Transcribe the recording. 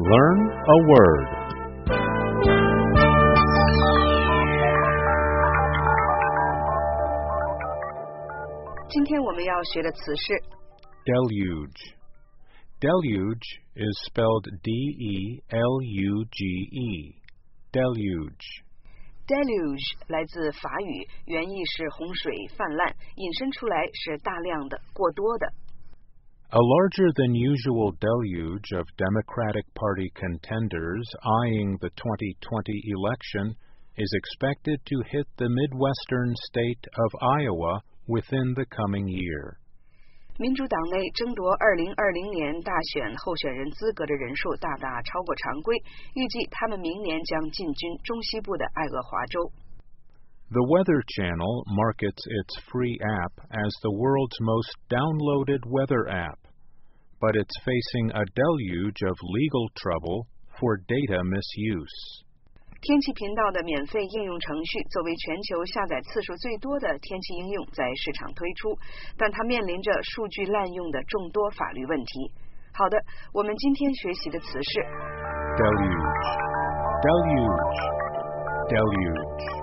Learn a word. 今天我们要学的词是 Deluge. Deluge is spelled D-E-L-U-G-E. Deluge. deluge 来自法语，原意是洪水泛滥，引申出来是大量的、过多的。 A larger than usual deluge of Democratic Party contenders eyeing the 2020 election is expected to hit the Midwestern state of Iowa within the coming year. 民主党内争夺2020年大选候选人资格的人数大大超过常规，预计他们明年将进军中西部的爱荷华州。 The Weather Channel markets its free app as the world's most downloaded weather app, but it's facing a deluge of legal trouble for data misuse. 天气频道的免费应用程序作为全球下载次数最多的天气应用在市场推出，但它面临着数据滥用的众多法律问题。好的，我们今天学习的词是 Deluge. Deluge. Deluge.